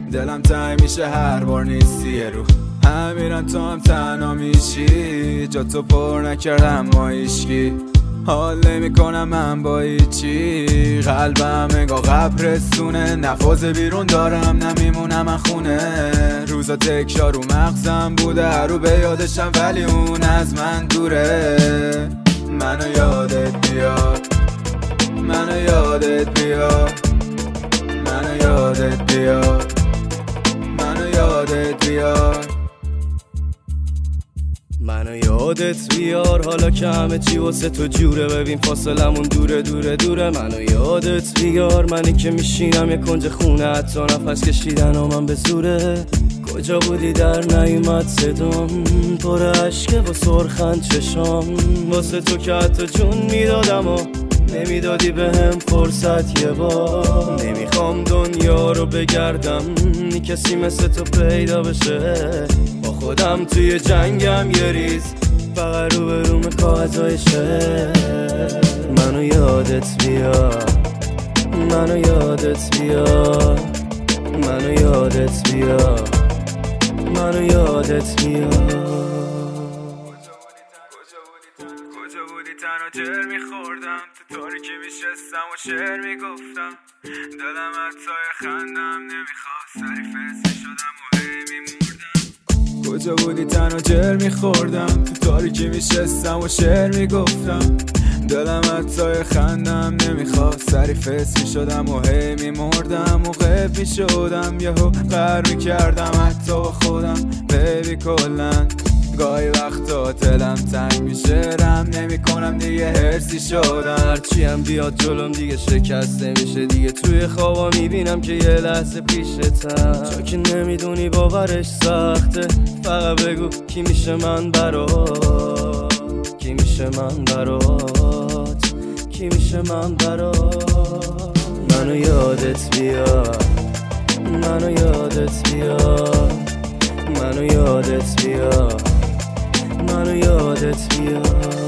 دلم تنگ میشه هر بار نیستی یه رو همیرم تو هم تنها میشی جا تو پر نکردم ما ایشکی حال نمی کنم من با ایچی قلبم نگاه قبرستونه نفاز بیرون دارم نمیمونم من خونه روزا تکرار رو مغزم بوده رو به یادشم ولی اون از من دوره منو یادت بیاد منو یادت بیاد منو یادت بیاد منو یادت بیاد منو یادت بیار حالا که همه چی واسه تو جوره ببین فاصلمون دوره دوره دوره منو یادت بیار منی که میشینم یه کنج خونه حتی نفس کشیدن و من به زوره کجا بودی در نیومد صدام پر عشقه و سرخن چشام واسه تو که حتی جون میدادم و نمیدادی به هم فرصت یه بار نمیخوام دنیا رو بگردم نی کسی مثل تو پیدا بشه با خودم توی جنگم یه ریز فقط رو به روم کاغذهای شعر منو یادت بیار منو یادت بیار منو یادت بیار منو یادت بیار کجا بودی تنها جر میخوردم تو تاریکی میشستم و شعر میگفتم دلم حتی خندم نمیخواست سری فستی شدم و هی میمردم کجا بودی تنها جر میخوردم تو تاریکی میشستم و شعر میگفتم دلم حتی خندم نمیخواست سری فستی شدم و هی میمردم و غیب میشدم یهو قهر میکردم حتی با خودم بیبی کلن گاهی وقتا دلم تنگ میشه رم نمی کنم دیگه هرسی شدم هرچی هم بیاد جلوم دیگه شکست نمیشه دیگه توی خوابا میبینم که یه لحظه پیشتم چون که نمیدونی باورش سخته فقط بگو کی میشه من برات کی میشه من برات کی میشه من برات منو یادت بیار منو یادت بیار منو یادت بیار منو یادت بیار